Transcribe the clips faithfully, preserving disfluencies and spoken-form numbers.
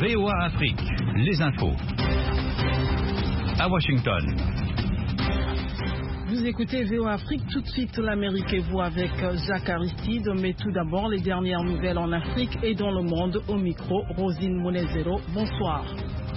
V O A Afrique, les infos. À Washington. Vous écoutez V O A Afrique, tout de suite l'Amérique et vous avec Jacques Aristide, mais tout d'abord les dernières nouvelles en Afrique et dans le monde. Au micro, Rosine Monezero, bonsoir.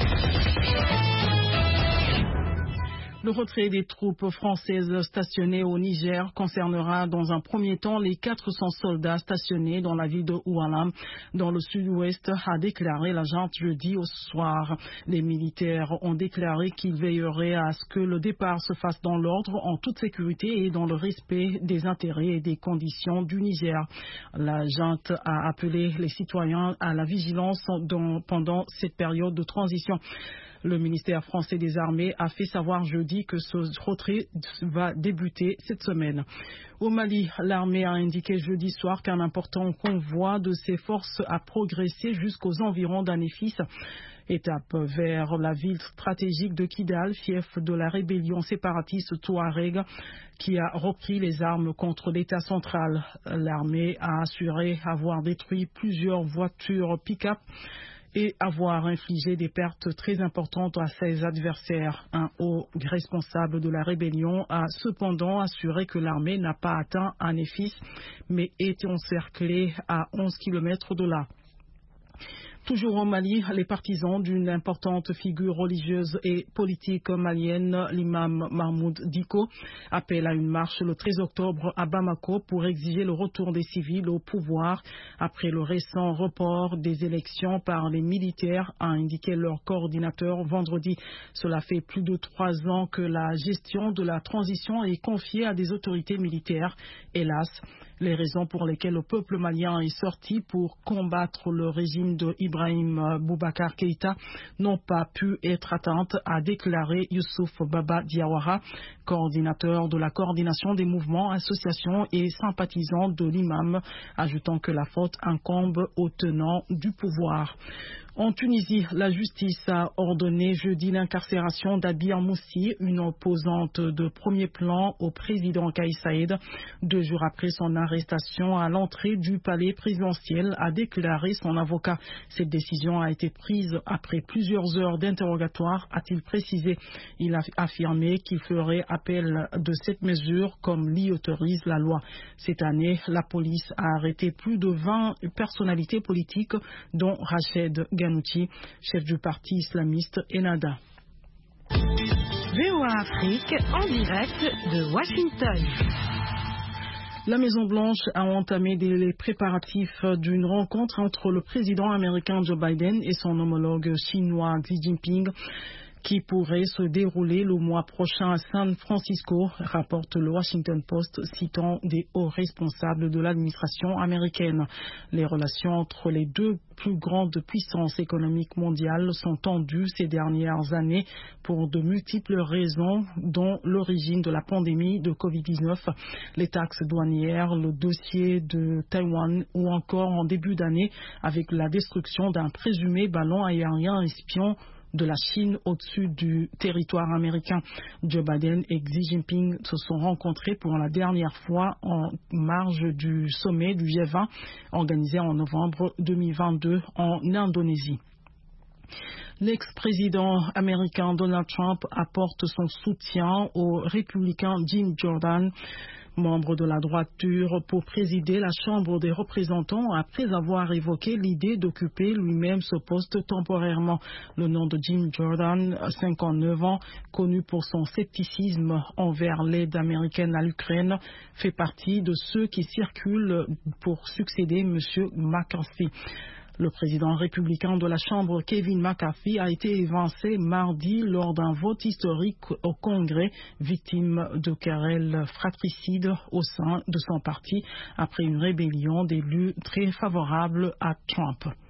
Le retrait des troupes françaises stationnées au Niger concernera dans un premier temps les quatre cents soldats stationnés dans la ville de Oualam, dans le sud-ouest, a déclaré la junte jeudi au soir. Les militaires ont déclaré qu'ils veilleraient à ce que le départ se fasse dans l'ordre, en toute sécurité et dans le respect des intérêts et des conditions du Niger. La junte a appelé les citoyens à la vigilance dans, pendant cette période de transition. Le ministère français des Armées a fait savoir jeudi que ce retrait va débuter cette semaine. Au Mali, l'armée a indiqué jeudi soir qu'un important convoi de ses forces a progressé jusqu'aux environs d'Anefis, étape vers la ville stratégique de Kidal, fief de la rébellion séparatiste Touareg, qui a repris les armes contre l'État central. L'armée a assuré avoir détruit plusieurs voitures pick-up et avoir infligé des pertes très importantes à ses adversaires. Un haut responsable de la rébellion a cependant assuré que l'armée n'a pas atteint Anefis, mais est encerclée à onze kilomètres de là. Toujours au Mali, les partisans d'une importante figure religieuse et politique malienne, l'imam Mahmoud Dicko, appellent à une marche le treize octobre à Bamako pour exiger le retour des civils au pouvoir après le récent report des élections par les militaires, a indiqué leur coordinateur vendredi. Cela fait plus de trois ans que la gestion de la transition est confiée à des autorités militaires. Hélas, les raisons pour lesquelles le peuple malien est sorti pour combattre le régime de Ibrahim Boubacar Keïta n'ont pas pu être atteintes, a déclaré Youssouf Baba Diawara, coordinateur de la coordination des mouvements, associations et sympathisants de l'imam, ajoutant que la faute incombe aux tenants du pouvoir. En Tunisie, la justice a ordonné jeudi l'incarcération d'Abir Moussi, une opposante de premier plan au président Kais Saïed. Deux jours après son arrestation à l'entrée du palais présidentiel, a déclaré son avocat. Cette décision a été prise après plusieurs heures d'interrogatoire, a-t-il précisé. Il a affirmé qu'il ferait appel de cette mesure comme l'y autorise la loi. Cette année, la police a arrêté plus de vingt personnalités politiques, dont Rached Ghannouchi, chef du parti islamiste Ennahda. V O A Afrique en direct de Washington. La Maison-Blanche a entamé les préparatifs d'une rencontre entre le président américain Joe Biden et son homologue chinois Xi Jinping, qui pourrait se dérouler le mois prochain à San Francisco, rapporte le Washington Post, citant des hauts responsables de l'administration américaine. Les relations entre les deux plus grandes puissances économiques mondiales sont tendues ces dernières années pour de multiples raisons, dont l'origine de la pandémie de covid dix-neuf, les taxes douanières, le dossier de Taïwan ou encore en début d'année avec la destruction d'un présumé ballon aérien espion de la Chine au-dessus du territoire américain. Joe Biden et Xi Jinping se sont rencontrés pour la dernière fois en marge du sommet du G vingt organisé en novembre deux mille vingt-deux en Indonésie. L'ex-président américain Donald Trump apporte son soutien au républicain Jim Jordan, membre de la droiture, pour présider la Chambre des représentants après avoir évoqué l'idée d'occuper lui-même ce poste temporairement. Le nom de Jim Jordan, cinquante-neuf ans, connu pour son scepticisme envers l'aide américaine à l'Ukraine, fait partie de ceux qui circulent pour succéder M. McCarthy. Le président républicain de la Chambre, Kevin McCarthy, a été évincé mardi lors d'un vote historique au Congrès, victime de querelles fratricides au sein de son parti après une rébellion d'élus très favorable à Trump.